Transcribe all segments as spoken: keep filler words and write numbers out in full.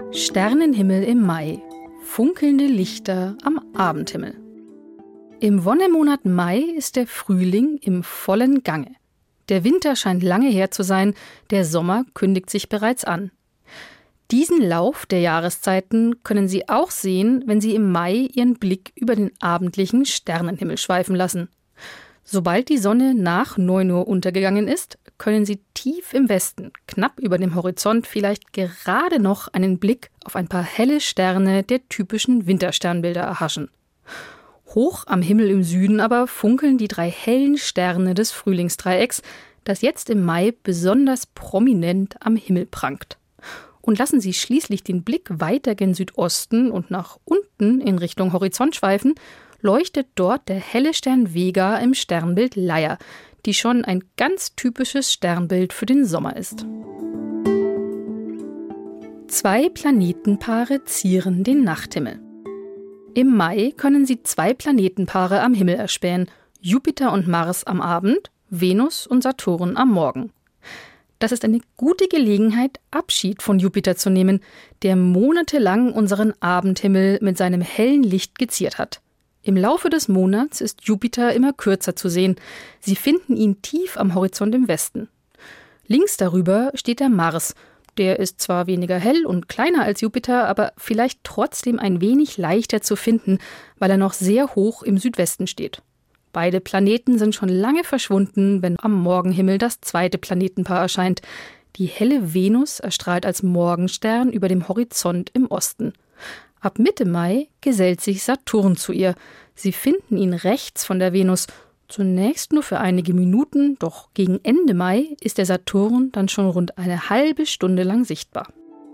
Sternenhimmel im Mai. Funkelnde Lichter am Abendhimmel. Im Wonnemonat Mai ist der Frühling im vollen Gange. Der Winter scheint lange her zu sein, der Sommer kündigt sich bereits an. Diesen Lauf der Jahreszeiten können Sie auch sehen, wenn Sie im Mai Ihren Blick über den abendlichen Sternenhimmel schweifen lassen. Sobald die Sonne nach neun Uhr untergegangen ist, können Sie tief im Westen, knapp über dem Horizont, vielleicht gerade noch einen Blick auf ein paar helle Sterne der typischen Wintersternbilder erhaschen. Hoch am Himmel im Süden aber funkeln die drei hellen Sterne des Frühlingsdreiecks, das jetzt im Mai besonders prominent am Himmel prangt. Und lassen Sie schließlich den Blick weiter gen Südosten und nach unten in Richtung Horizont schweifen, leuchtet dort der helle Stern Vega im Sternbild Leier, die schon ein ganz typisches Sternbild für den Sommer ist. Zwei Planetenpaare zieren den Nachthimmel. Im Mai können Sie zwei Planetenpaare am Himmel erspähen, Jupiter und Mars am Abend, Venus und Saturn am Morgen. Das ist eine gute Gelegenheit, Abschied von Jupiter zu nehmen, der monatelang unseren Abendhimmel mit seinem hellen Licht geziert hat. Im Laufe des Monats ist Jupiter immer kürzer zu sehen. Sie finden ihn tief am Horizont im Westen. Links darüber steht der Mars. Der ist zwar weniger hell und kleiner als Jupiter, aber vielleicht trotzdem ein wenig leichter zu finden, weil er noch sehr hoch im Südwesten steht. Beide Planeten sind schon lange verschwunden, wenn am Morgenhimmel das zweite Planetenpaar erscheint. Die helle Venus erstrahlt als Morgenstern über dem Horizont im Osten. Ab Mitte Mai gesellt sich Saturn zu ihr. Sie finden ihn rechts von der Venus. Zunächst nur für einige Minuten, doch gegen Ende Mai ist der Saturn dann schon rund eine halbe Stunde lang sichtbar.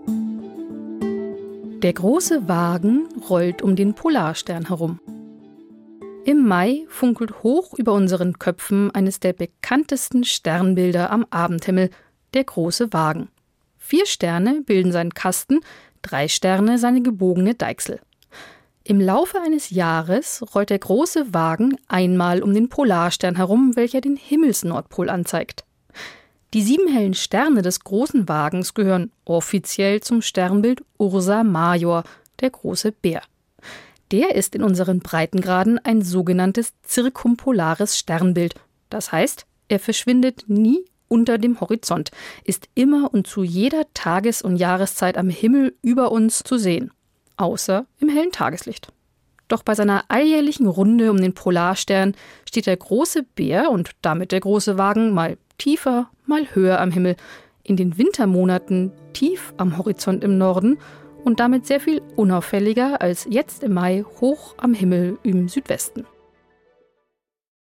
Der große Wagen rollt um den Polarstern herum. Im Mai funkelt hoch über unseren Köpfen eines der bekanntesten Sternbilder am Abendhimmel, der große Wagen. Vier Sterne bilden seinen Kasten, drei Sterne seine gebogene Deichsel. Im Laufe eines Jahres rollt der große Wagen einmal um den Polarstern herum, welcher den Himmelsnordpol anzeigt. Die sieben hellen Sterne des großen Wagens gehören offiziell zum Sternbild Ursa Major, der große Bär. Der ist in unseren Breitengraden ein sogenanntes zirkumpolares Sternbild. Das heißt, er verschwindet nie unter dem Horizont, ist immer und zu jeder Tages- und Jahreszeit am Himmel über uns zu sehen, außer im hellen Tageslicht. Doch bei seiner alljährlichen Runde um den Polarstern steht der große Bär und damit der große Wagen mal tiefer, mal höher am Himmel, in den Wintermonaten tief am Horizont im Norden und damit sehr viel unauffälliger als jetzt im Mai hoch am Himmel im Südwesten.